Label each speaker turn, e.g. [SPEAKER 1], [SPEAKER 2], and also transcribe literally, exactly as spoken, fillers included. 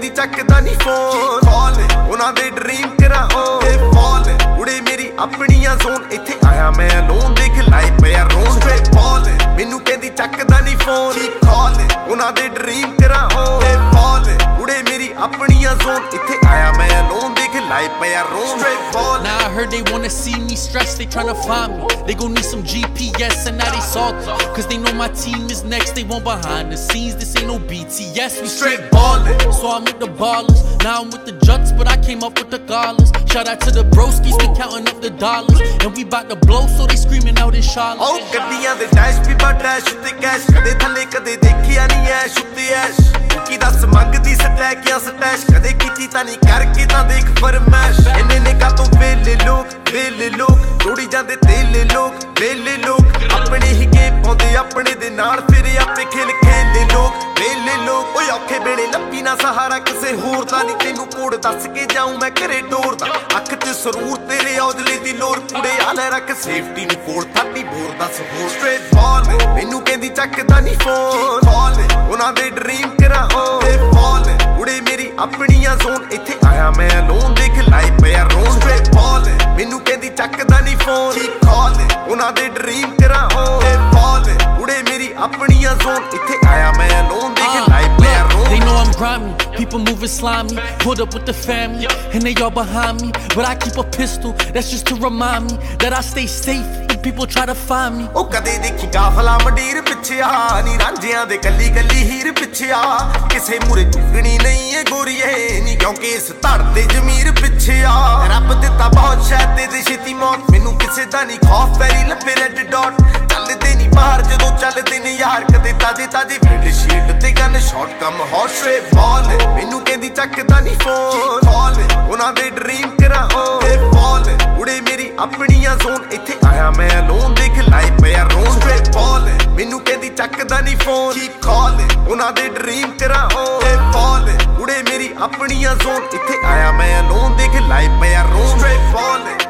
[SPEAKER 1] ਕਹਿੰਦੀ ਚੱਕਦਾ ਨਹੀਂ ਫੋਨ ਕਾਲ ਉਹਨਾਂ ਦੇ ਡ੍ਰੀਮ ਕਰਾਂ ਉਹ ਤੇ ਫਾਲ ਉੜੇ ਮੇਰੀ ਆਪਣੀਆਂ ਜ਼ੋਨ ਇੱਥੇ ਆਇਆ ਮੈਂ ਅਲੋਨ ਦੇਖ ਲਾਈ ਪਿਆ ਰੋਨ ਸਟ੍ਰੇਟ ਬਾਲ ਮੈਨੂੰ ਕਹਿੰਦੀ ਚੱਕਦਾ ਨਹੀਂ ਫੋਨ ਕਾਲ ਉਹਨਾਂ ਦੇ ਡ੍ਰੀਮ ਕਰਾਂ ਉਹ ਤੇ ਫਾਲ ਉੜੇ ਮੇਰੀ ਆਪਣੀਆਂ ਜ਼ੋਨ ਇੱਥੇ ਆਇਆ ਮੈਂ ਅਲੋਨ ਦੇਖ ਲਾਈ ਪਿਆ ਰੋਨ straight ball
[SPEAKER 2] Now I heard they wanna see me stressed, they tryna find me. They gon' need some G P S and now they salty, cause they know my team is next. They want behind the scenes, this ain't no B T S, we straight ballin'. So I'm with the ballers, now I'm with the Juts, but I came up with the Galas. Shout out to the broskies, we counting up the dollars, and we bout to blow, so they screaming out in Charlotte.
[SPEAKER 1] Oh, ਗੱਡੀਆਂ ਦੇ dash ਵੀ ਬਾ dash ਉੱਤੇ cash ਕਦੇ ਥੱਲੇ ਕਦੇ ਦੇਖਿਆ ਨਹੀਂ ਐਸ਼ ਉੱਤੇ ਐਸ਼ ਕੀ ਦੱਸ ਮੰਗਦੀ ਸਟੈਕਿਆਂ ਸਟੈਸ਼ ਕਦੇ ਕੀਤੀ ਤਾਂ ਨਹੀਂ ਕਰਕੇ ਤਾਂ ਦੇਖ ਫਰਮੈਸ਼ ਇੰਨੇ ਨੇ ਕਾ ਤੋਂ ਵੇਲੇ ਲੋਕ ਵੇਲੇ ਲੋਕ ਤੋੜੀ ਜਾਂਦੇ ਤੇਲੇ ਲੋਕ ਵੇਲੇ ਲੋਕ ਆਪਣੇ ਹੀ ਗੇਮ ਪਾਉਂਦੇ ਆਪਣੇ ਦੇ ਨਾਲ ਫਿਰ ਆਪੇ ਖੇਲ ਖੇਲੇ ਲੋਕ ਵੇਲੇ ਲੋਕ ਓਏ ਔਖੇ ਵੇਲੇ ਲੱਭੀ ਨਾ ਸਹਾਰਾ ਕਿਸੇ ਹੋਰ ਦਾ ਨਹੀਂ ਤੈਨੂੰ ਕੋਡ ਦੱਸ ਕੇ ਜਾਊਂ ਮੈਂ ਘਰੇ ਡੋਰ ਦਾ ਅੱਖ 'ਚ ਸਰੂਰ ਤੇਰੇ ਔਜਲੇ ਦੀ ਲੋਰ ਕੁੜੇ ਆ ਲੈ ਰੱਖ ਸੇਫਟੀ ਨੂੰ ਕੋਲ ਥਾਪੀ ਬੋਰ ਦੱਸ ਹੋਰ ਸਟ੍ਰੇਟ ਬਾਲ ਮੈਨੂੰ ਕਹਿੰਦੀ ਚੱਕਦਾ ਨਹੀਂ ਫੋਨ ਕਾਲ ਉਹਨਾਂ ਦੇ ਡ੍ਰੀਮ ਕਰਾਂ ਉਹ ਤੇ ਫਾਲ ਉੜੇ ਮੇਰੀ ਆਪਣੀਆਂ ਜ਼ੋਨ ਇੱਥੇ ਆਇਆ ਮੈਂ ਅਲੋਨ ਦੇਖ ਲਾਈ ਪਿਆ ਰੋਨ ਸਟ੍ਰੇਟ ਬਾਲ ਮੈਨੂੰ ਕਹਿੰਦੀ ਚੱਕਦਾ ਨਹੀਂ ਫੋਨ ਕਾਲ ਉਹਨਾਂ ਦੇ ਡ੍ਰੀਮ ਕਰਾਂ ਉਹ ਤੇ ਫਾਲ ਉੜੇ ਮੇਰੀ ਆਪਣੀਆਂ ਜ਼ੋਨ ਇੱਥੇ ਆਇਆ ਮੈਂ ਅਲੋਨ ਦੇਖ ਲਾਈ ਪਿਆ ਰੋਨ
[SPEAKER 2] They know I'm grimy, people moving slimy. Pulled up with the family, and they all behind me. But I keep a pistol, that's just to remind me that I stay safe when people try to find me.
[SPEAKER 1] ਉਹ ਕਦੇ ਦੇਖੀ ਕਾਫਲਾ ਮੰਡੀਰ ਪਿੱਛੇ ਆ ਨੀ ਰਾਂਝਿਆਂ ਦੇ ਕੱਲੀ ਕੱਲੀ ਹੀਰ ਪਿੱਛੇ ਆ ਕਿਸੇ ਮੂਰੇ ਝੁਕਣੀ ਨਹੀਂ ਏ ਗੋਰੀਏ ਨੀ ਕਿਉਂਕਿ ਇਸ ਧੜ ਤੇ ਜ਼ਮੀਰ ਪਿੱਛੇ ਆ ਰੱਬ ਦਿੱਤਾ ਬਹੁਤ ਸ਼ਾਇਦ ਦੇ ਦੇ ਛੇਤੀ ਮੌਤ ਮੈਨੂੰ ਕਿਸੇ ਦਾ ਨਹੀਂ ਖੌਫ ਪੈਰੀ ਲੱਭੇ ਰੈੱਡ ਡਾਟ ਚੱਲਦੇ ਨਹੀਂ ਬਾਹਰ ਜਦੋਂ ਚੱਲਦੇ ਨੇ ਯਾਰ ਕਦੇ ਤਾਜੇ ਤਾਜੇ ਫਿਲਡ ਸ਼ੀਲਡ ਤੇ gun shot come hot straight ball ਮੈਨੂੰ ਕਹਿੰਦੀ ਚੱਕਦਾ ਨਹੀਂ ਫੋਨ ਕਾਲ ਉਹਨਾਂ ਦੇ ਡ੍ਰੀਮ ਕਰਾਂ ਉਹ ਤੇ ਫਾਲ ਉੜੇ ਮੇਰੀ ਆਪਣੀਆਂ ਜ਼ੋਨ ਇੱਥੇ ਆਇਆ ਮੈਂ ਅਲੋਨ ਦੇਖ ਲਾਈ ਪਿਆ ਰੋਨ ਸਟ੍ਰੇਟ ਬਾਲ ਮੈਨੂੰ ਕਹਿੰਦੀ ਚੱਕਦਾ ਨਹੀਂ ਫੋਨ ਕਾਲ ਉਹਨਾਂ ਦੇ ਡ੍ਰੀਮ ਕਰਾਂ ਉਹ ਤੇ ਫਾਲ ਉੜੇ ਮੇਰੀ ਆਪਣੀਆਂ ਜ਼ੋਨ ਇੱਥੇ ਆਇਆ ਮੈਂ ਅਲੋਨ ਦੇਖ ਲਾਈ ਪਿਆ ਰੋਨ ਸਟ੍ਰੇਟ ਬਾਲ